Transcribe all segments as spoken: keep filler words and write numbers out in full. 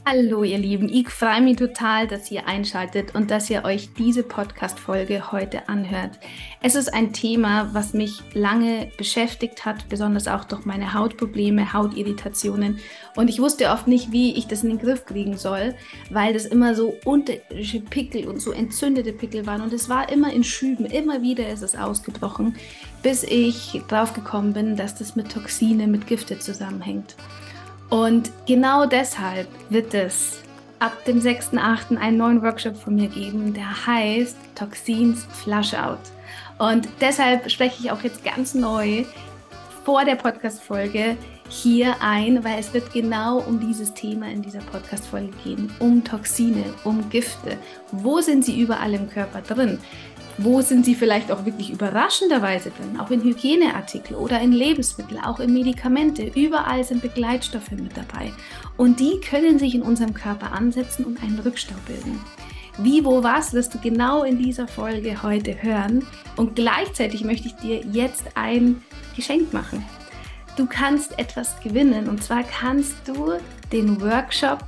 Hallo ihr Lieben, ich freue mich total, dass ihr einschaltet und dass ihr euch diese Podcast-Folge heute anhört. Es ist ein Thema, was mich lange beschäftigt hat, besonders auch durch meine Hautprobleme, Hautirritationen. Und ich wusste oft nicht, wie ich das in den Griff kriegen soll, weil das immer so unterirdische Pickel und so entzündete Pickel waren. Und es war immer in Schüben, immer wieder ist es ausgebrochen, bis ich drauf gekommen bin, dass das mit Toxine, mit Gifte zusammenhängt. Und genau deshalb wird es ab dem sechsten achten einen neuen Workshop von mir geben, der heißt Toxins Flush Out. Und deshalb spreche ich auch jetzt ganz neu vor der Podcast-Folge hier ein, weil es wird genau um dieses Thema in dieser Podcast-Folge gehen, um Toxine, um Gifte. Wo sind sie überall im Körper drin? Wo sind sie vielleicht auch wirklich überraschenderweise drin? Auch in Hygieneartikel oder in Lebensmittel, auch in Medikamente. Überall sind Begleitstoffe mit dabei. Und die können sich in unserem Körper ansetzen und einen Rückstau bilden. Wie, wo, was wirst du genau in dieser Folge heute hören. Und gleichzeitig möchte ich dir jetzt ein Geschenk machen. Du kannst etwas gewinnen. Und zwar kannst du den Workshop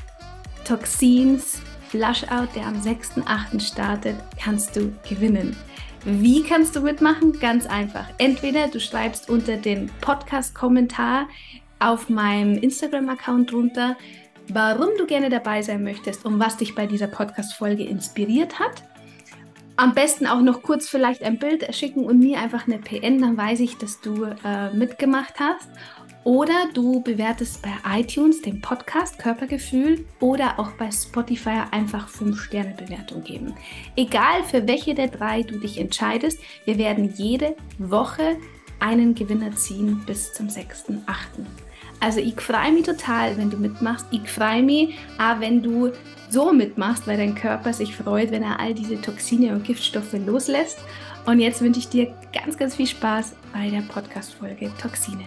Toxins Flush Out, der am sechsten achten startet, kannst du gewinnen. Wie kannst du mitmachen? Ganz einfach. Entweder du schreibst unter den Podcast-Kommentar auf meinem Instagram-Account drunter, warum du gerne dabei sein möchtest und was dich bei dieser Podcast-Folge inspiriert hat. Am besten auch noch kurz vielleicht ein Bild schicken und mir einfach eine P N, dann weiß ich, dass du äh, mitgemacht hast. Oder du bewertest bei iTunes den Podcast Körpergefühl oder auch bei Spotify einfach fünf Sterne Bewertung geben. Egal für welche der drei du dich entscheidest, wir werden jede Woche einen Gewinner ziehen bis zum sechsten achten Also ich freue mich total, wenn du mitmachst. Ich freue mich auch, wenn du so mitmachst, weil dein Körper sich freut, wenn er all diese Toxine und Giftstoffe loslässt. Und jetzt wünsche ich dir ganz, ganz viel Spaß bei der Podcast-Folge Toxine.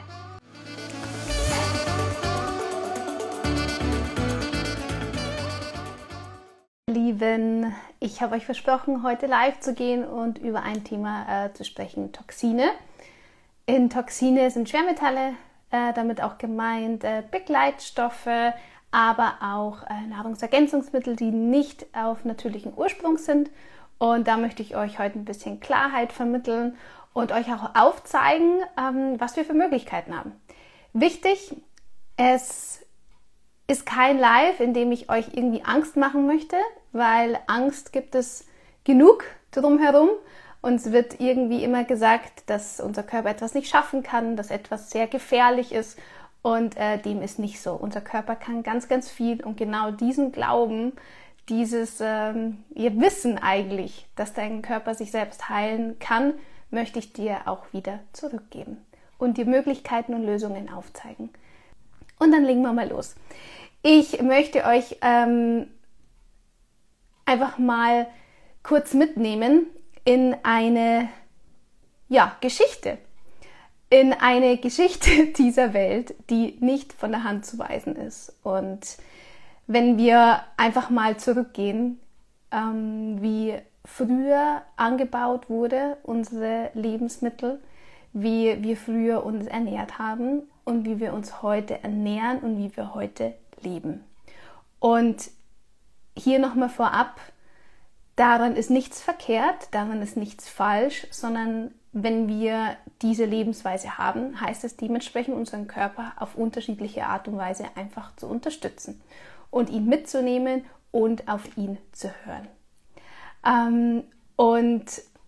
Lieben, ich habe euch versprochen, heute live zu gehen und über ein Thema äh, zu sprechen, Toxine. In Toxine sind Schwermetalle, äh, damit auch gemeint, äh, Begleitstoffe, aber auch äh, Nahrungsergänzungsmittel, die nicht auf natürlichen Ursprung sind. Und da möchte ich euch heute ein bisschen Klarheit vermitteln und euch auch aufzeigen, ähm, was wir für Möglichkeiten haben. Wichtig, es ist kein Live, in dem ich euch irgendwie Angst machen möchte, weil Angst gibt es genug drumherum. Und es wird irgendwie immer gesagt, dass unser Körper etwas nicht schaffen kann, dass etwas sehr gefährlich ist. Und äh, dem ist nicht so. Unser Körper kann ganz, ganz viel. Und genau diesen Glauben, dieses ähm, ihr Wissen eigentlich, dass dein Körper sich selbst heilen kann, möchte ich dir auch wieder zurückgeben und dir Möglichkeiten und Lösungen aufzeigen. Und dann legen wir mal los. Ich möchte euch ähm, einfach mal kurz mitnehmen in eine ja, Geschichte. In eine Geschichte dieser Welt, die nicht von der Hand zu weisen ist. Und wenn wir einfach mal zurückgehen, ähm, wie früher angebaut wurde, unsere Lebensmittel, wie wir früher uns ernährt haben und wie wir uns heute ernähren und wie wir heute leben. Und hier nochmal vorab, daran ist nichts verkehrt, daran ist nichts falsch, sondern wenn wir diese Lebensweise haben, heißt es dementsprechend, unseren Körper auf unterschiedliche Art und Weise einfach zu unterstützen und ihn mitzunehmen und auf ihn zu hören. Ähm, und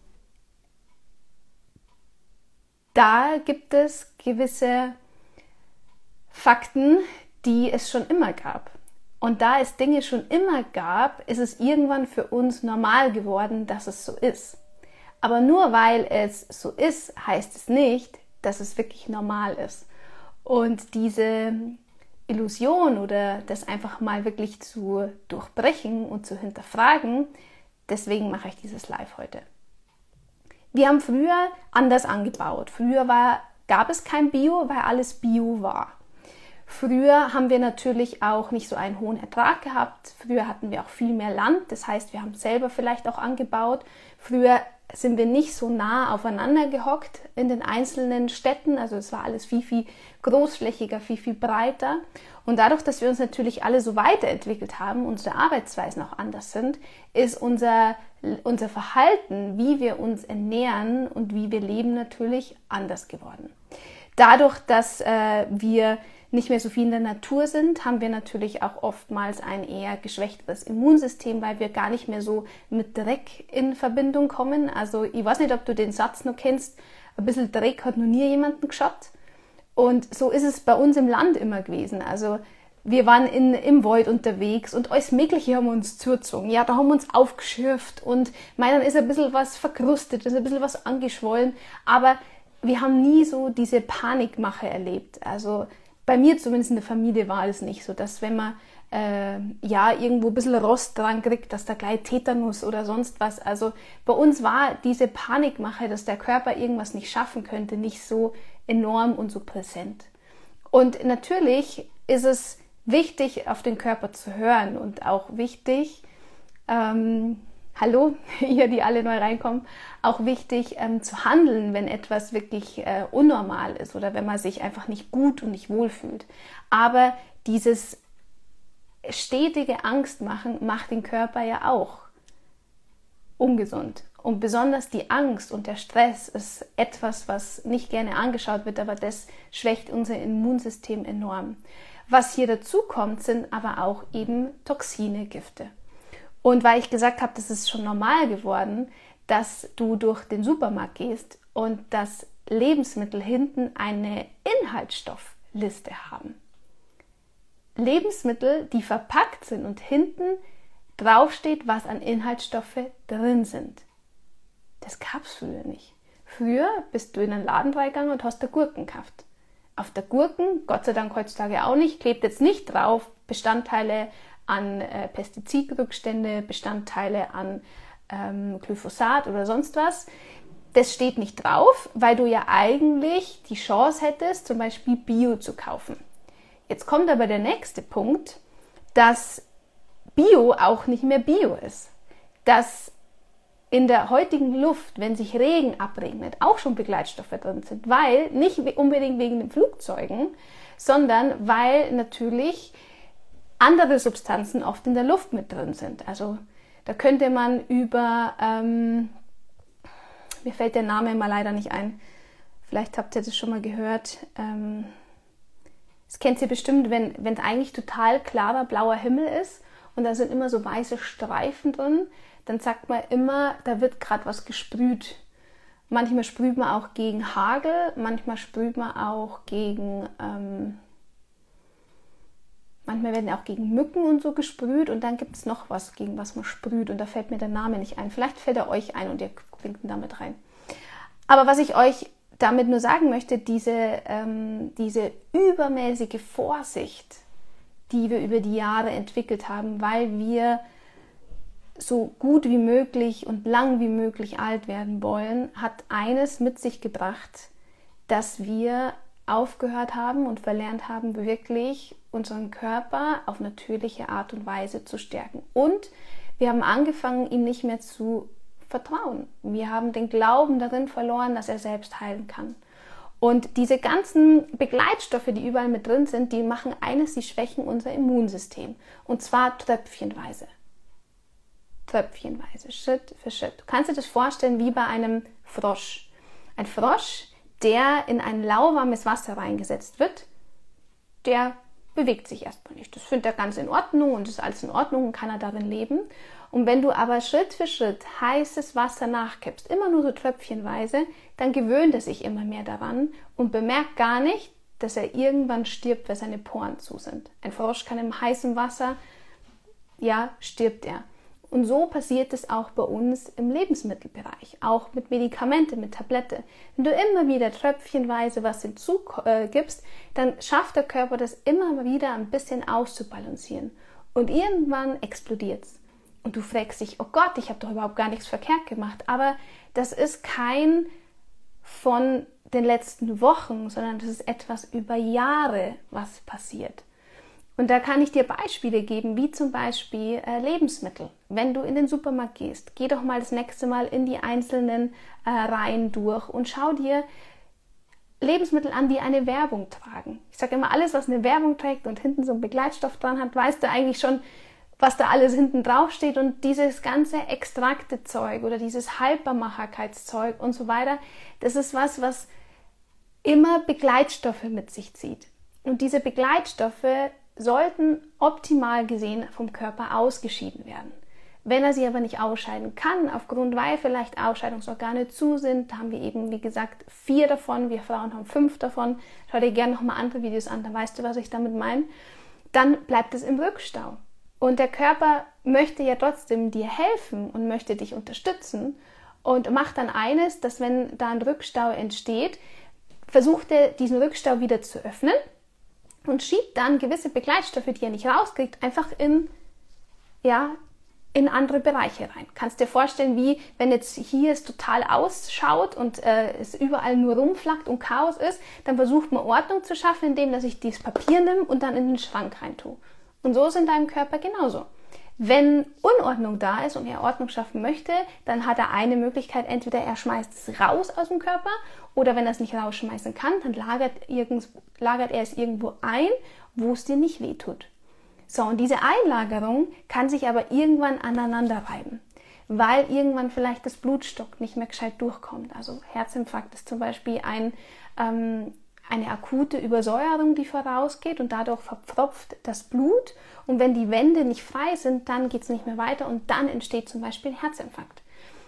da gibt es gewisse Fakten, die es schon immer gab. Und da es Dinge schon immer gab, ist es irgendwann für uns normal geworden, dass es so ist. Aber nur weil es so ist, heißt es nicht, dass es wirklich normal ist. Und diese Illusion oder das einfach mal wirklich zu durchbrechen und zu hinterfragen, deswegen mache ich dieses Live heute. Wir haben früher anders angebaut. Früher war, gab es kein Bio, weil alles Bio war. Früher haben wir natürlich auch nicht so einen hohen Ertrag gehabt. Früher hatten wir auch viel mehr Land. Das heißt, wir haben selber vielleicht auch angebaut. Früher sind wir nicht so nah aufeinander gehockt in den einzelnen Städten. Also es war alles viel, viel großflächiger, viel, viel breiter. Und dadurch, dass wir uns natürlich alle so weiterentwickelt haben, unsere Arbeitsweisen auch anders sind, ist unser, unser Verhalten, wie wir uns ernähren und wie wir leben, natürlich anders geworden. Dadurch, dass äh, wir nicht mehr so viel in der Natur sind, haben wir natürlich auch oftmals ein eher geschwächteres Immunsystem, weil wir gar nicht mehr so mit Dreck in Verbindung kommen. Also ich weiß nicht, ob du den Satz noch kennst, ein bisschen Dreck hat noch nie jemanden geschaut. Und so ist es bei uns im Land immer gewesen. Also wir waren in, im Wald unterwegs und alles Mögliche haben wir uns zugezogen. Ja, da haben wir uns aufgeschürft und meinen ist ein bisschen was verkrustet, ist ein bisschen was angeschwollen, aber wir haben nie so diese Panikmache erlebt. Also bei mir zumindest in der Familie war es nicht so, dass wenn man äh, ja irgendwo ein bisschen Rost dran kriegt, dass da gleich Tetanus oder sonst was. Also bei uns war diese Panikmache, dass der Körper irgendwas nicht schaffen könnte, nicht so enorm und so präsent. Und natürlich ist es wichtig, auf den Körper zu hören und auch wichtig, ähm, hallo, ihr, die alle neu reinkommen, auch wichtig ähm, zu handeln, wenn etwas wirklich äh, unnormal ist oder wenn man sich einfach nicht gut und nicht wohl fühlt. Aber dieses stetige Angstmachen macht den Körper ja auch ungesund. Und besonders die Angst und der Stress ist etwas, was nicht gerne angeschaut wird, aber das schwächt unser Immunsystem enorm. Was hier dazu kommt, sind aber auch eben Toxine, Gifte. Und weil ich gesagt habe, das ist schon normal geworden, dass du durch den Supermarkt gehst und dass Lebensmittel hinten eine Inhaltsstoffliste haben. Lebensmittel, die verpackt sind und hinten draufsteht, was an Inhaltsstoffe drin sind. Das gab es früher nicht. Früher bist du in einen Laden reingegangen und hast da Gurken gekauft. Auf der Gurken, Gott sei Dank heutzutage auch nicht, klebt jetzt nicht drauf Bestandteile an äh, Pestizidrückstände, Bestandteile an ähm, Glyphosat oder sonst was. Das steht nicht drauf, weil du ja eigentlich die Chance hättest, zum Beispiel Bio zu kaufen. Jetzt kommt aber der nächste Punkt, dass Bio auch nicht mehr Bio ist. Dass in der heutigen Luft, wenn sich Regen abregnet, auch schon Begleitstoffe drin sind, weil nicht unbedingt wegen den Flugzeugen, sondern weil natürlich andere Substanzen oft in der Luft mit drin sind. Also da könnte man über, ähm, mir fällt der Name mal leider nicht ein, vielleicht habt ihr das schon mal gehört, ähm, das kennt ihr bestimmt, wenn wenn es eigentlich total klarer blauer Himmel ist und da sind immer so weiße Streifen drin, dann sagt man immer, da wird gerade was gesprüht. Manchmal sprüht man auch gegen Hagel, manchmal sprüht man auch gegen, ähm, manchmal werden auch gegen Mücken und so gesprüht und dann gibt es noch was, gegen was man sprüht und da fällt mir der Name nicht ein. Vielleicht fällt er euch ein und ihr bringt ihn damit rein. Aber was ich euch damit nur sagen möchte, diese, ähm, diese übermäßige Vorsicht, die wir über die Jahre entwickelt haben, weil wir so gut wie möglich und lang wie möglich alt werden wollen, hat eines mit sich gebracht, dass wir aufgehört haben und verlernt haben, wirklich unseren Körper auf natürliche Art und Weise zu stärken. Und wir haben angefangen, ihm nicht mehr zu vertrauen. Wir haben den Glauben darin verloren, dass er selbst heilen kann. Und diese ganzen Begleitstoffe, die überall mit drin sind, die machen eines, sie schwächen unser Immunsystem. Und zwar tröpfchenweise. Tröpfchenweise, Schritt für Schritt. Du kannst dir das vorstellen wie bei einem Frosch. Ein Frosch, der in ein lauwarmes Wasser reingesetzt wird, der bewegt sich erstmal nicht. Das findet er ganz in Ordnung und ist alles in Ordnung und kann er darin leben. Und wenn du aber Schritt für Schritt heißes Wasser nachkippst, immer nur so tröpfchenweise, dann gewöhnt er sich immer mehr daran und bemerkt gar nicht, dass er irgendwann stirbt, weil seine Poren zu sind. Ein Frosch kann im heißen Wasser, ja, stirbt er. Und so passiert es auch bei uns im Lebensmittelbereich, auch mit Medikamente, mit Tablette. Wenn du immer wieder tröpfchenweise was hinzugibst, dann schafft der Körper das immer wieder ein bisschen auszubalancieren. Und irgendwann explodiert es. Und du fragst dich, oh Gott, ich habe doch überhaupt gar nichts verkehrt gemacht. Aber das ist kein von den letzten Wochen, sondern das ist etwas über Jahre, was passiert. Und da kann ich dir Beispiele geben, wie zum Beispiel äh, Lebensmittel. Wenn du in den Supermarkt gehst, geh doch mal das nächste Mal in die einzelnen äh, Reihen durch und schau dir Lebensmittel an, die eine Werbung tragen. Ich sage immer, alles, was eine Werbung trägt und hinten so einen Begleitstoff dran hat, weißt du eigentlich schon, was da alles hinten drauf steht. Und dieses ganze Extrakte-Zeug oder dieses Haltbarmachbarkeitszeug und so weiter, das ist was, was immer Begleitstoffe mit sich zieht. Und diese Begleitstoffe sollten optimal gesehen vom Körper ausgeschieden werden. Wenn er sie aber nicht ausscheiden kann, aufgrund, weil vielleicht Ausscheidungsorgane zu sind, haben wir eben, wie gesagt, vier davon, wir Frauen haben fünf davon, schau dir gerne nochmal andere Videos an, dann weißt du, was ich damit meine, dann bleibt es im Rückstau. Und der Körper möchte ja trotzdem dir helfen und möchte dich unterstützen und macht dann eines, dass wenn da ein Rückstau entsteht, versucht er, diesen Rückstau wieder zu öffnen und schiebt dann gewisse Begleitstoffe, die er nicht rauskriegt, einfach in, ja, in andere Bereiche rein. Kannst dir vorstellen, wie wenn jetzt hier es total ausschaut und äh, es überall nur rumflackt und Chaos ist, dann versucht man Ordnung zu schaffen, indem dass ich dieses Papier nehme und dann in den Schrank rein tue. Und so ist in deinem Körper genauso. Wenn Unordnung da ist und er Ordnung schaffen möchte, dann hat er eine Möglichkeit, entweder er schmeißt es raus aus dem Körper oder wenn er es nicht rausschmeißen kann, dann lagert, irgend, lagert er es irgendwo ein, wo es dir nicht wehtut. So, und diese Einlagerung kann sich aber irgendwann aneinander reiben, weil irgendwann vielleicht das Blutstock nicht mehr gescheit durchkommt. Also Herzinfarkt ist zum Beispiel ein, ähm, eine akute Übersäuerung, die vorausgeht und dadurch verpfropft das Blut. Und wenn die Wände nicht frei sind, dann geht es nicht mehr weiter und dann entsteht zum Beispiel ein Herzinfarkt.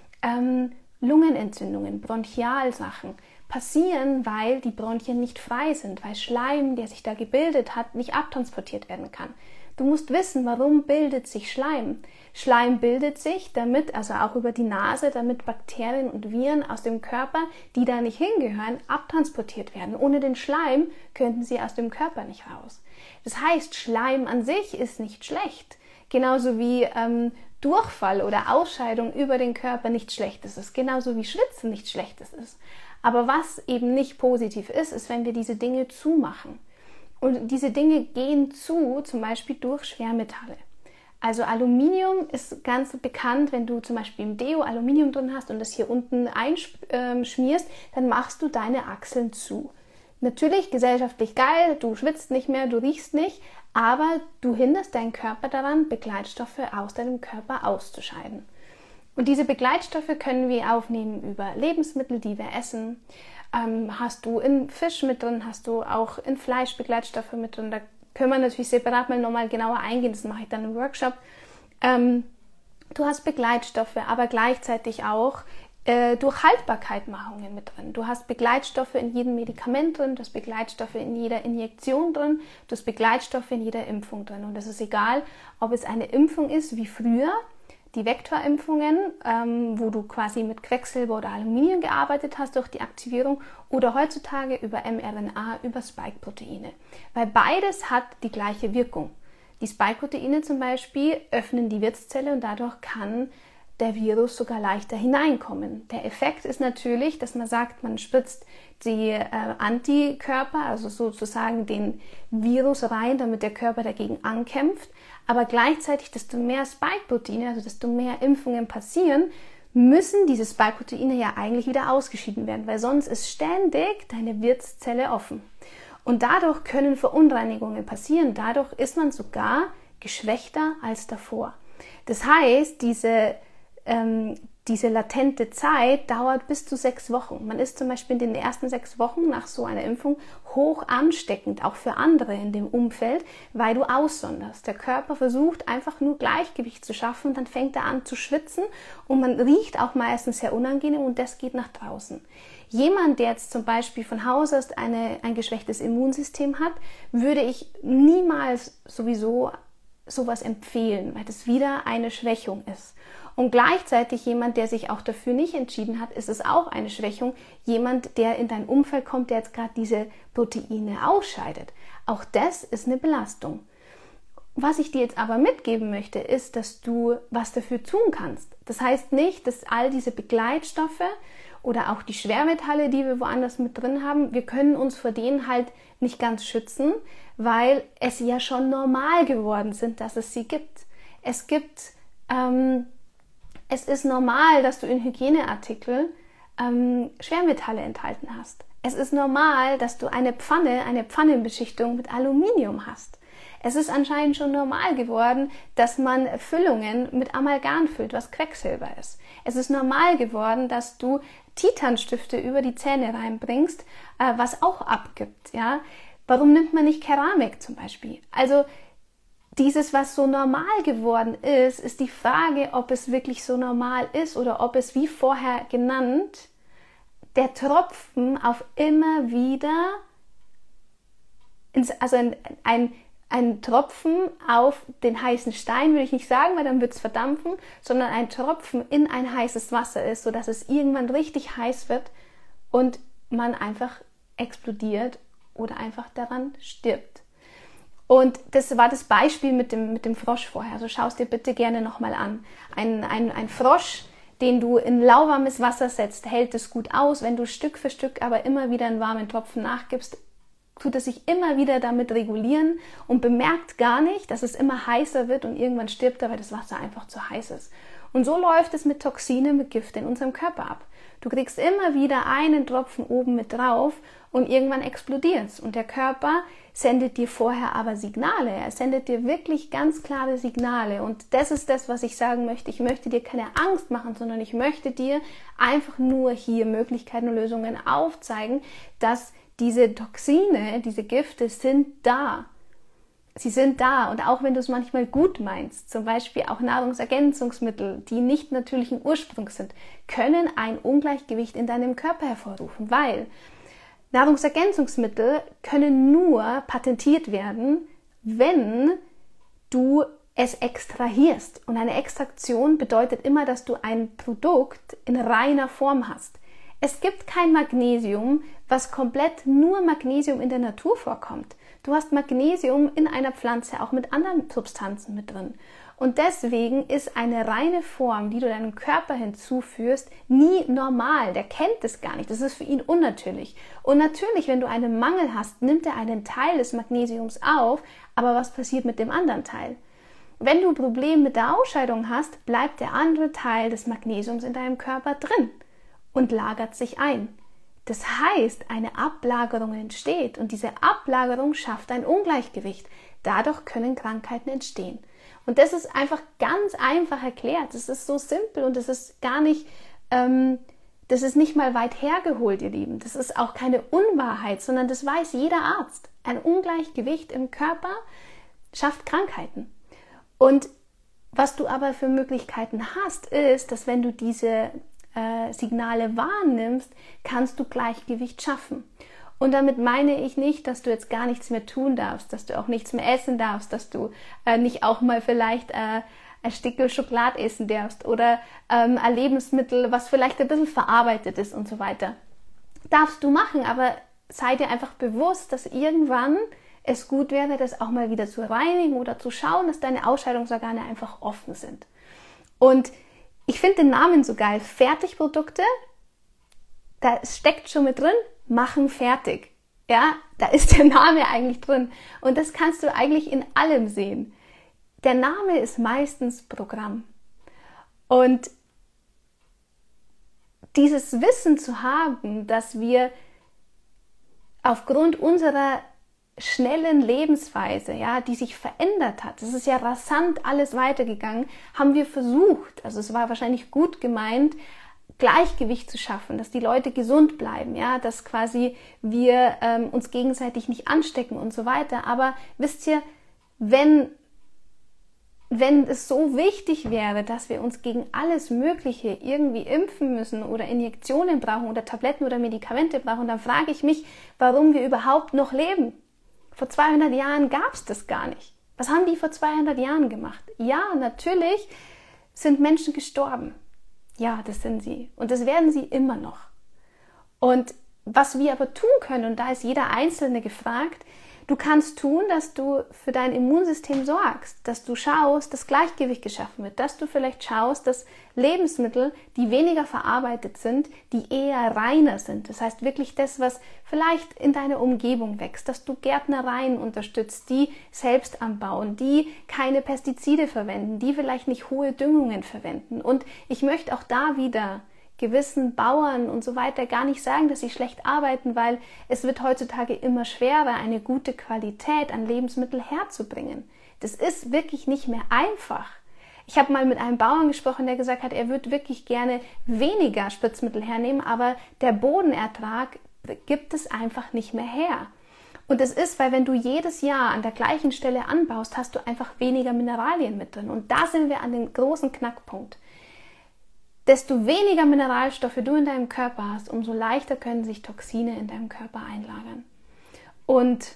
Ähm, Lungenentzündungen, Bronchialsachen passieren, weil die Bronchien nicht frei sind, weil Schleim, der sich da gebildet hat, nicht abtransportiert werden kann. Du musst wissen, warum bildet sich Schleim. Schleim bildet sich, damit, also auch über die Nase, damit Bakterien und Viren aus dem Körper, die da nicht hingehören, abtransportiert werden. Ohne den Schleim könnten sie aus dem Körper nicht raus. Das heißt, Schleim an sich ist nicht schlecht. Genauso wie ähm, Durchfall oder Ausscheidung über den Körper nichts Schlechtes ist. Genauso wie Schwitzen nichts Schlechtes ist. Aber was eben nicht positiv ist, ist, wenn wir diese Dinge zumachen. Und diese Dinge gehen zu, zum Beispiel durch Schwermetalle. Also Aluminium ist ganz bekannt, wenn du zum Beispiel im Deo Aluminium drin hast und das hier unten einschmierst, dann machst du deine Achseln zu. Natürlich gesellschaftlich geil, du schwitzt nicht mehr, du riechst nicht, aber du hinderst deinen Körper daran, Begleitstoffe aus deinem Körper auszuscheiden. Und diese Begleitstoffe können wir aufnehmen über Lebensmittel, die wir essen. Ähm, hast du in Fisch mit drin, hast du auch in Fleisch Begleitstoffe mit drin. Da können wir natürlich separat mal nochmal genauer eingehen, das mache ich dann im Workshop. Ähm, du hast Begleitstoffe, aber gleichzeitig auch äh, durch Haltbarkeitmachungen mit drin. Du hast Begleitstoffe in jedem Medikament drin, du hast Begleitstoffe in jeder Injektion drin, du hast Begleitstoffe in jeder Impfung drin. Und das ist egal, ob es eine Impfung ist wie früher, die Vektorimpfungen, ähm, wo du quasi mit Quecksilber oder Aluminium gearbeitet hast durch die Aktivierung oder heutzutage über mRNA, über Spike-Proteine. Weil beides hat die gleiche Wirkung. Die Spike-Proteine zum Beispiel öffnen die Wirtszelle und dadurch kann der Virus sogar leichter hineinkommen. Der Effekt ist natürlich, dass man sagt, man spritzt die äh, Antikörper, also sozusagen den Virus rein, damit der Körper dagegen ankämpft. Aber gleichzeitig, desto mehr Spike-Proteine, also desto mehr Impfungen passieren, müssen diese Spike-Proteine ja eigentlich wieder ausgeschieden werden, weil sonst ist ständig deine Wirtszelle offen. Und dadurch können Verunreinigungen passieren. Dadurch ist man sogar geschwächter als davor. Das heißt, diese ähm, diese latente Zeit dauert bis zu sechs Wochen. Man ist zum Beispiel in den ersten sechs Wochen nach so einer Impfung hoch ansteckend, auch für andere in dem Umfeld, weil du aussonderst. Der Körper versucht einfach nur Gleichgewicht zu schaffen, dann fängt er an zu schwitzen und man riecht auch meistens sehr unangenehm und das geht nach draußen. Jemand, der jetzt zum Beispiel von Haus aus eine, ein geschwächtes Immunsystem hat, würde ich niemals sowieso sowas empfehlen, weil das wieder eine Schwächung ist. Und gleichzeitig jemand, der sich auch dafür nicht entschieden hat, ist es auch eine Schwächung. Jemand, der in dein Umfeld kommt, der jetzt gerade diese Proteine ausscheidet. Auch das ist eine Belastung. Was ich dir jetzt aber mitgeben möchte, ist, dass du was dafür tun kannst. Das heißt nicht, dass all diese Begleitstoffe oder auch die Schwermetalle, die wir woanders mit drin haben, wir können uns vor denen halt nicht ganz schützen, weil es ja schon normal geworden sind, dass es sie gibt. Es gibt, ähm, es ist normal, dass du in Hygieneartikeln ähm, Schwermetalle enthalten hast. Es ist normal, dass du eine Pfanne, eine Pfannenbeschichtung mit Aluminium hast. Es ist anscheinend schon normal geworden, dass man Füllungen mit Amalgam füllt, was Quecksilber ist. Es ist normal geworden, dass du Titanstifte über die Zähne reinbringst, äh, was auch abgibt. Ja? Warum nimmt man nicht Keramik zum Beispiel? Also dieses, was so normal geworden ist, ist die Frage, ob es wirklich so normal ist oder ob es, wie vorher genannt, der Tropfen auf immer wieder, ins, also ein, ein Ein Tropfen auf den heißen Stein, würde ich nicht sagen, weil dann wird es verdampfen, sondern ein Tropfen in ein heißes Wasser ist, sodass es irgendwann richtig heiß wird und man einfach explodiert oder einfach daran stirbt. Und das war das Beispiel mit dem, mit dem Frosch vorher. Also schau es dir bitte gerne nochmal an. Ein, ein, ein Frosch, den du in lauwarmes Wasser setzt, hält es gut aus. Wenn du Stück für Stück aber immer wieder einen warmen Tropfen nachgibst, tut es sich immer wieder damit regulieren und bemerkt gar nicht, dass es immer heißer wird und irgendwann stirbt er, weil das Wasser einfach zu heiß ist. Und so läuft es mit Toxinen, mit Gift in unserem Körper ab. Du kriegst immer wieder einen Tropfen oben mit drauf und irgendwann explodiert es. Und der Körper sendet dir vorher aber Signale. Er sendet dir wirklich ganz klare Signale. Und das ist das, was ich sagen möchte. Ich möchte dir keine Angst machen, sondern ich möchte dir einfach nur hier Möglichkeiten und Lösungen aufzeigen, dass diese Toxine, diese Gifte sind da. Sie sind da und auch wenn du es manchmal gut meinst, zum Beispiel auch Nahrungsergänzungsmittel, die nicht natürlichen Ursprungs sind, können ein Ungleichgewicht in deinem Körper hervorrufen, weil Nahrungsergänzungsmittel können nur patentiert werden, wenn du es extrahierst. Und eine Extraktion bedeutet immer, dass du ein Produkt in reiner Form hast. Es gibt kein Magnesium, was komplett nur Magnesium in der Natur vorkommt. Du hast Magnesium in einer Pflanze auch mit anderen Substanzen mit drin. Und deswegen ist eine reine Form, die du deinem Körper hinzuführst, nie normal. Der kennt es gar nicht. Das ist für ihn unnatürlich. Und natürlich, wenn du einen Mangel hast, nimmt er einen Teil des Magnesiums auf. Aber was passiert mit dem anderen Teil? Wenn du Probleme mit der Ausscheidung hast, bleibt der andere Teil des Magnesiums in deinem Körper drin und lagert sich ein. Das heißt, eine Ablagerung entsteht und diese Ablagerung schafft ein Ungleichgewicht. Dadurch können Krankheiten entstehen. Und das ist einfach ganz einfach erklärt. Das ist so simpel und das ist gar nicht, ähm, das ist nicht mal weit hergeholt, ihr Lieben. Das ist auch keine Unwahrheit, sondern das weiß jeder Arzt. Ein Ungleichgewicht im Körper schafft Krankheiten. Und was du aber für Möglichkeiten hast, ist, dass wenn du diese äh, Signale wahrnimmst, kannst du Gleichgewicht schaffen. Und damit meine ich nicht, dass du jetzt gar nichts mehr tun darfst, dass du auch nichts mehr essen darfst, dass du äh, nicht auch mal vielleicht äh, ein Stückchen Schokolade essen darfst oder ähm, ein Lebensmittel, was vielleicht ein bisschen verarbeitet ist und so weiter. Darfst du machen, aber sei dir einfach bewusst, dass irgendwann es gut wäre, das auch mal wieder zu reinigen oder zu schauen, dass deine Ausscheidungsorgane einfach offen sind. Und ich finde den Namen so geil. Fertigprodukte, da steckt schon mit drin, machen fertig. Ja, da ist der Name eigentlich drin. Und das kannst du eigentlich in allem sehen. Der Name ist meistens Programm. Und dieses Wissen zu haben, dass wir aufgrund unserer schnellen Lebensweise, ja, die sich verändert hat, das ist ja rasant alles weitergegangen, haben wir versucht, also es war wahrscheinlich gut gemeint, Gleichgewicht zu schaffen, dass die Leute gesund bleiben, ja, dass quasi wir ähm, uns gegenseitig nicht anstecken und so weiter. Aber wisst ihr, wenn, wenn es so wichtig wäre, dass wir uns gegen alles Mögliche irgendwie impfen müssen oder Injektionen brauchen oder Tabletten oder Medikamente brauchen, dann frage ich mich, warum wir überhaupt noch leben. Vor zweihundert Jahren gab es das gar nicht. Was haben die vor zweihundert Jahren gemacht? Ja, natürlich sind Menschen gestorben. Ja, das sind sie. Und das werden sie immer noch. Und was wir aber tun können, und da ist jeder Einzelne gefragt, Du kannst tun, dass du für dein Immunsystem sorgst, dass du schaust, dass Gleichgewicht geschaffen wird, dass du vielleicht schaust, dass Lebensmittel, die weniger verarbeitet sind, die eher reiner sind. Das heißt wirklich das, was vielleicht in deiner Umgebung wächst, dass du Gärtnereien unterstützt, die selbst anbauen, die keine Pestizide verwenden, die vielleicht nicht hohe Düngungen verwenden. Und ich möchte auch da wieder gewissen Bauern und so weiter gar nicht sagen, dass sie schlecht arbeiten, weil es wird heutzutage immer schwerer, eine gute Qualität an Lebensmitteln herzubringen. Das ist wirklich nicht mehr einfach. Ich habe mal mit einem Bauern gesprochen, der gesagt hat, er würde wirklich gerne weniger Spritzmittel hernehmen, aber der Bodenertrag gibt es einfach nicht mehr her. Und das ist, weil wenn du jedes Jahr an der gleichen Stelle anbaust, hast du einfach weniger Mineralien mit drin. Und da sind wir an dem großen Knackpunkt. Desto weniger Mineralstoffe du in deinem Körper hast, umso leichter können sich Toxine in deinem Körper einlagern. Und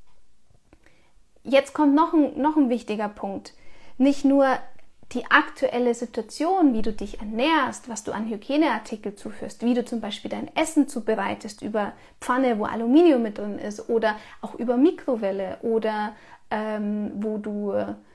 jetzt kommt noch ein, noch ein wichtiger Punkt. Nicht nur die aktuelle Situation, wie du dich ernährst, was du an Hygieneartikel zuführst, wie du zum Beispiel dein Essen zubereitest über Pfanne, wo Aluminium mit drin ist, oder auch über Mikrowelle, oder ähm, wo du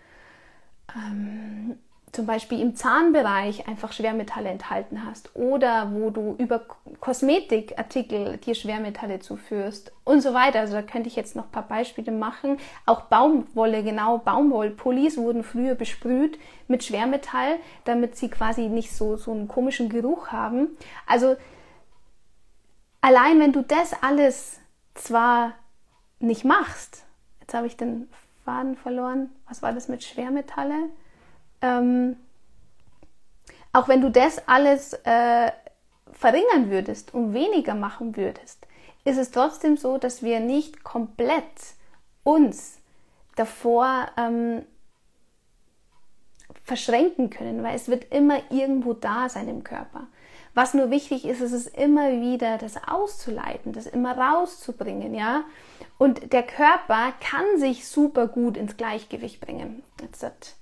ähm, zum Beispiel im Zahnbereich einfach Schwermetalle enthalten hast, oder wo du über Kosmetikartikel dir Schwermetalle zuführst und so weiter. Also da könnte ich jetzt noch ein paar Beispiele machen. Auch Baumwolle, genau, Baumwollpullis wurden früher besprüht mit Schwermetall, damit sie quasi nicht so, so einen komischen Geruch haben. Also allein wenn du das alles zwar nicht machst, jetzt habe ich den Faden verloren, was war das mit Schwermetalle? Ähm, auch wenn du das alles äh, verringern würdest und weniger machen würdest, ist es trotzdem so, dass wir nicht komplett uns davor ähm, verschränken können, weil es wird immer irgendwo da sein im Körper. Was nur wichtig ist, ist es immer wieder das auszuleiten, das immer rauszubringen, ja. Und der Körper kann sich super gut ins Gleichgewicht bringen. Jetzt hat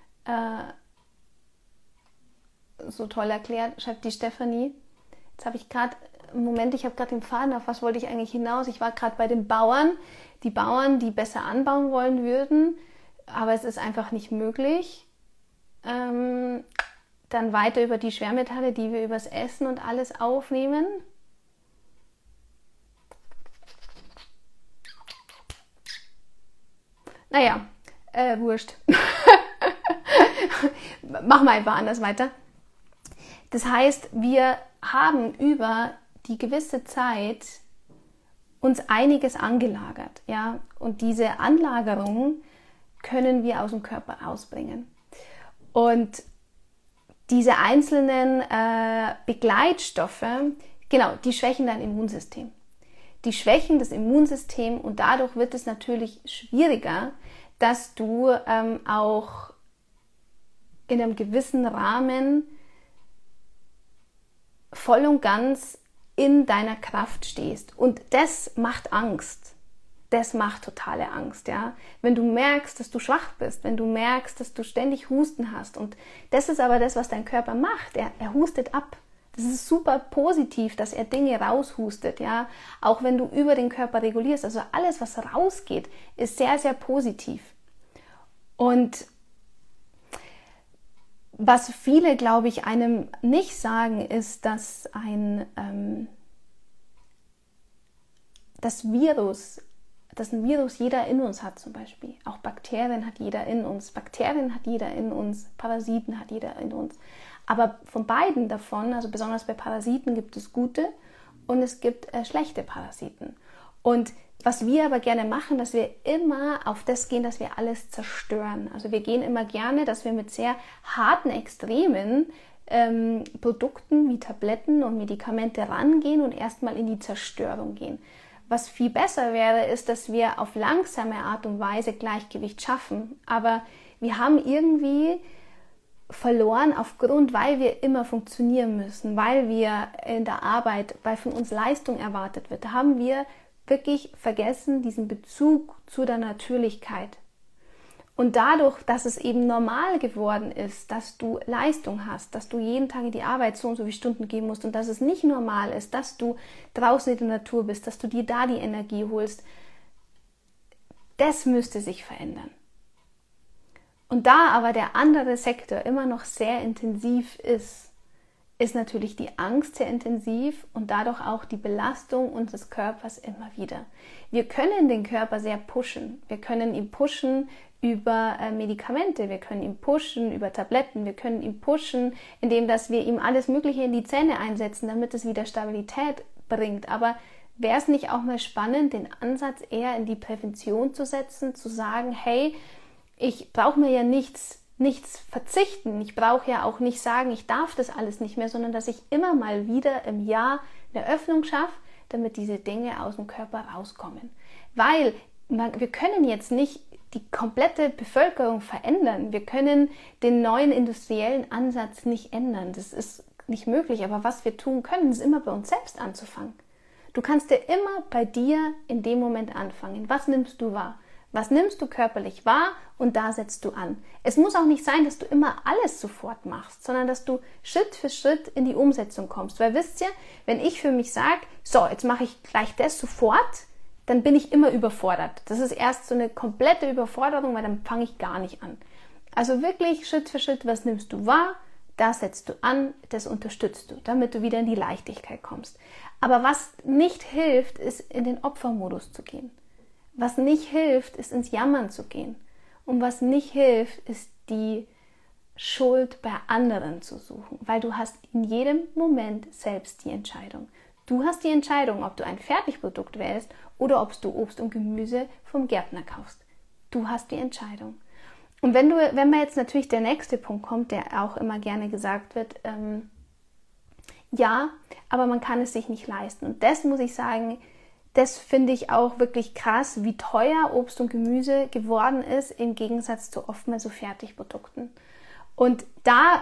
so toll erklärt, schreibt die Stefanie. Jetzt habe ich gerade, Moment, ich habe gerade den Faden, auf was wollte ich eigentlich hinaus? Ich war gerade bei den Bauern, die Bauern, die besser anbauen wollen würden, aber es ist einfach nicht möglich. Ähm, dann weiter über die Schwermetalle, die wir übers Essen und alles aufnehmen. Naja, äh, wurscht. Machen wir einfach anders weiter. Das heißt, wir haben über die gewisse Zeit uns einiges angelagert, ja, und diese Anlagerung können wir aus dem Körper rausbringen. Und diese einzelnen äh, Begleitstoffe, genau, die schwächen dein Immunsystem. Die schwächen das Immunsystem und dadurch wird es natürlich schwieriger, dass du ähm, auch in einem gewissen Rahmen voll und ganz in deiner Kraft stehst. Und das macht Angst. Das macht totale Angst, ja. Wenn du merkst, dass du schwach bist, wenn du merkst, dass du ständig Husten hast. Und das ist aber das, was dein Körper macht. Er, er hustet ab. Das ist super positiv, dass er Dinge raushustet, ja. Auch wenn du über den Körper regulierst. Also alles, was rausgeht, ist sehr, sehr positiv. Und was viele, glaube ich, einem nicht sagen, ist, dass ein ähm, das Virus, dass ein Virus jeder in uns hat zum Beispiel. Auch Bakterien hat jeder in uns. Bakterien hat jeder in uns. Parasiten hat jeder in uns. Aber von beiden davon, also besonders bei Parasiten, gibt es gute und es gibt äh, schlechte Parasiten. Und was wir aber gerne machen, dass wir immer auf das gehen, dass wir alles zerstören. Also wir gehen immer gerne, dass wir mit sehr harten, extremen ähm, Produkten wie Tabletten und Medikamente rangehen und erstmal in die Zerstörung gehen. Was viel besser wäre, ist, dass wir auf langsame Art und Weise Gleichgewicht schaffen. Aber wir haben irgendwie verloren aufgrund, weil wir immer funktionieren müssen, weil wir in der Arbeit, weil von uns Leistung erwartet wird. Da haben wir wirklich vergessen, diesen Bezug zu der Natürlichkeit. Und dadurch, dass es eben normal geworden ist, dass du Leistung hast, dass du jeden Tag in die Arbeit so und so viele Stunden geben musst und dass es nicht normal ist, dass du draußen in der Natur bist, dass du dir da die Energie holst, Das müsste sich verändern. Und da aber der andere Sektor immer noch sehr intensiv ist, ist natürlich die Angst sehr intensiv und dadurch auch die Belastung unseres Körpers immer wieder. Wir können den Körper sehr pushen. Wir können ihn pushen über äh, Medikamente, wir können ihn pushen über Tabletten, wir können ihn pushen, indem dass wir ihm alles Mögliche in die Zähne einsetzen, damit es wieder Stabilität bringt. Aber wäre es nicht auch mal spannend, den Ansatz eher in die Prävention zu setzen, zu sagen, hey, ich brauche mir ja nichts, nichts verzichten, ich brauche ja auch nicht sagen, ich darf das alles nicht mehr, sondern dass ich immer mal wieder im Jahr eine Öffnung schaffe, damit diese Dinge aus dem Körper rauskommen. Weil man, wir können jetzt nicht die komplette Bevölkerung verändern, wir können den neuen industriellen Ansatz nicht ändern, das ist nicht möglich, aber was wir tun können, ist immer bei uns selbst anzufangen. Du kannst dir immer bei dir in dem Moment anfangen. Was nimmst du wahr? Was nimmst du körperlich wahr und da setzt du an? Es muss auch nicht sein, dass du immer alles sofort machst, sondern dass du Schritt für Schritt in die Umsetzung kommst. Weil wisst ihr, wenn ich für mich sage, so, jetzt mache ich gleich das sofort, dann bin ich immer überfordert. Das ist erst so eine komplette Überforderung, weil dann fange ich gar nicht an. Also wirklich Schritt für Schritt, was nimmst du wahr? Das setzt du an, das unterstützt du, damit du wieder in die Leichtigkeit kommst. Aber was nicht hilft, ist in den Opfermodus zu gehen. Was nicht hilft, ist ins Jammern zu gehen. Und was nicht hilft, ist die Schuld bei anderen zu suchen. Weil du hast in jedem Moment selbst die Entscheidung. Du hast die Entscheidung, ob du ein Fertigprodukt wählst oder ob du Obst und Gemüse vom Gärtner kaufst. Du hast die Entscheidung. Und wenn du, wenn man jetzt natürlich der nächste Punkt kommt, der auch immer gerne gesagt wird, ähm, ja, aber man kann es sich nicht leisten. Und das muss ich sagen, das finde ich auch wirklich krass, wie teuer Obst und Gemüse geworden ist, im Gegensatz zu oftmals so Fertigprodukten. Und da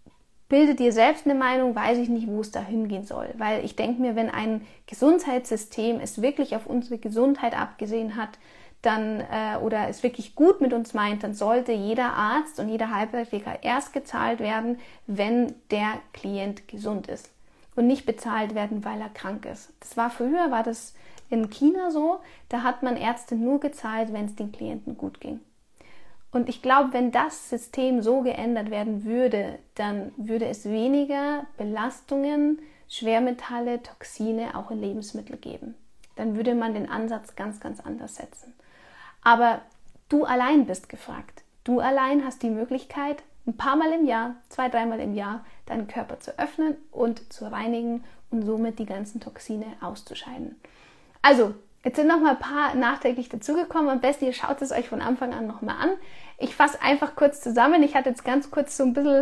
bildet dir selbst eine Meinung, weiß ich nicht, wo es da hingehen soll. Weil ich denke mir, wenn ein Gesundheitssystem es wirklich auf unsere Gesundheit abgesehen hat, dann äh, oder es wirklich gut mit uns meint, dann sollte jeder Arzt und jeder Heilpraktiker erst gezahlt werden, wenn der Klient gesund ist und nicht bezahlt werden, weil er krank ist. Das war früher, war das in China so, da hat man Ärzte nur gezahlt, wenn es den Klienten gut ging. Und ich glaube, wenn das System so geändert werden würde, dann würde es weniger Belastungen, Schwermetalle, Toxine auch in Lebensmittel geben. Dann würde man den Ansatz ganz, ganz anders setzen. Aber du allein bist gefragt. Du allein hast die Möglichkeit, ein paar Mal im Jahr, zwei, dreimal im Jahr, deinen Körper zu öffnen und zu reinigen und somit die ganzen Toxine auszuscheiden. Also, jetzt sind noch mal ein paar nachträglich dazugekommen. Am besten, ihr schaut es euch von Anfang an noch mal an. Ich fasse einfach kurz zusammen. Ich hatte jetzt ganz kurz so ein bisschen,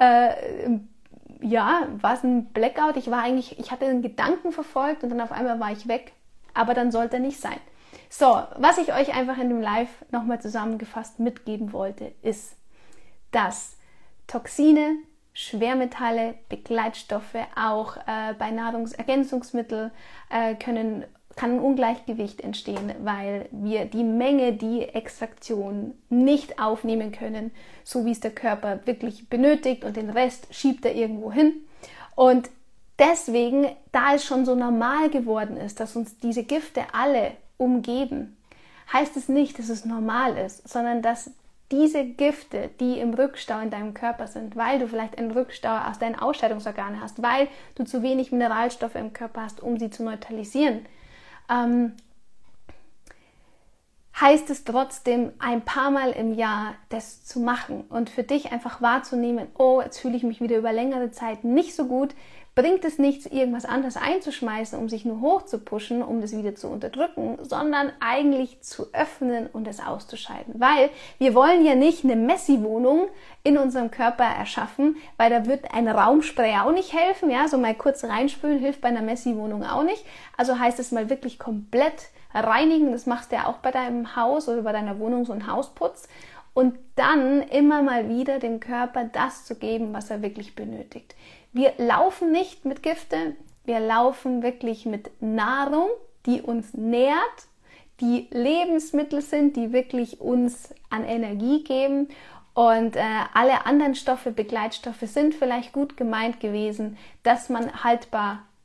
äh, ja, war es ein Blackout. Ich war eigentlich, ich hatte einen Gedanken verfolgt und dann auf einmal war ich weg. Aber dann sollte er nicht sein. So, was ich euch einfach in dem Live nochmal zusammengefasst mitgeben wollte, ist, dass Toxine, Schwermetalle, Begleitstoffe, auch äh, bei Nahrungsergänzungsmitteln äh, können, kann ein Ungleichgewicht entstehen, weil wir die Menge, die Extraktion nicht aufnehmen können, so wie es der Körper wirklich benötigt und den Rest schiebt er irgendwo hin. Und deswegen, da es schon so normal geworden ist, dass uns diese Gifte alle umgeben, heißt es nicht, dass es normal ist, sondern dass diese Gifte, die im Rückstau in deinem Körper sind, weil du vielleicht einen Rückstau aus deinen Ausscheidungsorganen hast, weil du zu wenig Mineralstoffe im Körper hast, um sie zu neutralisieren, ähm, heißt es trotzdem, ein paar Mal im Jahr das zu machen und für dich einfach wahrzunehmen, oh, jetzt fühle ich mich wieder über längere Zeit nicht so gut, bringt es nichts, irgendwas anderes einzuschmeißen, um sich nur hoch zu pushen, um das wieder zu unterdrücken, sondern eigentlich zu öffnen und es auszuscheiden. Weil wir wollen ja nicht eine Messi-Wohnung in unserem Körper erschaffen, weil da wird ein Raumspray auch nicht helfen, ja, so mal kurz reinspülen hilft bei einer Messi-Wohnung auch nicht. Also heißt es mal wirklich komplett reinigen, das machst du ja auch bei deinem Haus oder bei deiner Wohnung, so ein Hausputz. Und dann immer mal wieder dem Körper das zu geben, was er wirklich benötigt. Wir laufen nicht mit Gifte, wir laufen wirklich mit Nahrung, die uns nährt, die Lebensmittel sind, die wirklich uns an Energie geben. Und äh, alle anderen Stoffe, Begleitstoffe sind vielleicht gut gemeint gewesen, dass man haltbar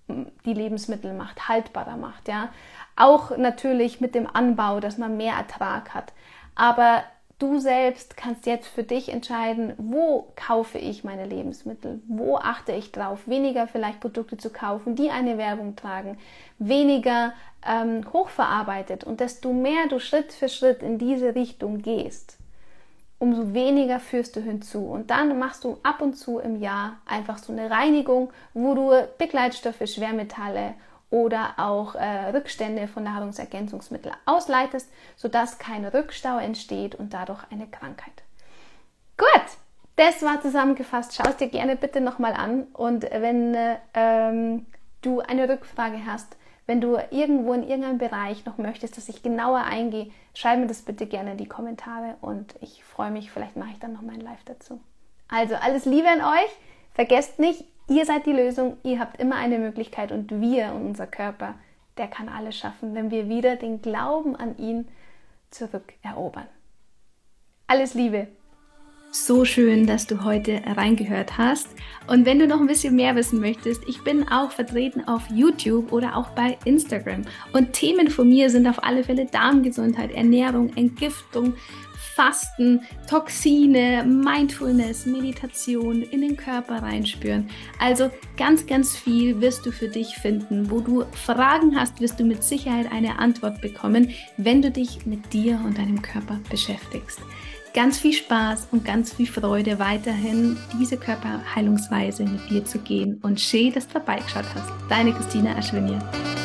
die Lebensmittel macht, haltbarer macht. Ja? Auch natürlich mit dem Anbau, dass man mehr Ertrag hat. Aber du selbst kannst jetzt für dich entscheiden, wo kaufe ich meine Lebensmittel, wo achte ich drauf, weniger vielleicht Produkte zu kaufen, die eine Werbung tragen, weniger ähm, hochverarbeitet. Und desto mehr du Schritt für Schritt in diese Richtung gehst, umso weniger führst du hinzu. Und dann machst du ab und zu im Jahr einfach so eine Reinigung, wo du Begleitstoffe, Schwermetalle oder auch äh, Rückstände von Nahrungsergänzungsmitteln ausleitest, sodass kein Rückstau entsteht und dadurch eine Krankheit. Gut, das war zusammengefasst. Schau es dir gerne bitte nochmal an. Und wenn äh, ähm, du eine Rückfrage hast, wenn du irgendwo in irgendeinem Bereich noch möchtest, dass ich genauer eingehe, schreib mir das bitte gerne in die Kommentare und ich freue mich, vielleicht mache ich dann noch mein Live dazu. Also alles Liebe an euch, vergesst nicht, ihr seid die Lösung, ihr habt immer eine Möglichkeit und wir und unser Körper, der kann alles schaffen, wenn wir wieder den Glauben an ihn zurückerobern. Alles Liebe! So schön, dass du heute reingehört hast. Und wenn du noch ein bisschen mehr wissen möchtest, ich bin auch vertreten auf YouTube oder auch bei Instagram. Und Themen von mir sind auf alle Fälle Darmgesundheit, Ernährung, Entgiftung, Fasten, Toxine, Mindfulness, Meditation, in den Körper reinspüren. Also ganz, ganz viel wirst du für dich finden. Wo du Fragen hast, wirst du mit Sicherheit eine Antwort bekommen, wenn du dich mit dir und deinem Körper beschäftigst. Ganz viel Spaß und ganz viel Freude weiterhin, diese Körperheilungsreise mit dir zu gehen. Und schön, dass du vorbeigeschaut hast. Deine Christina Aschwinier.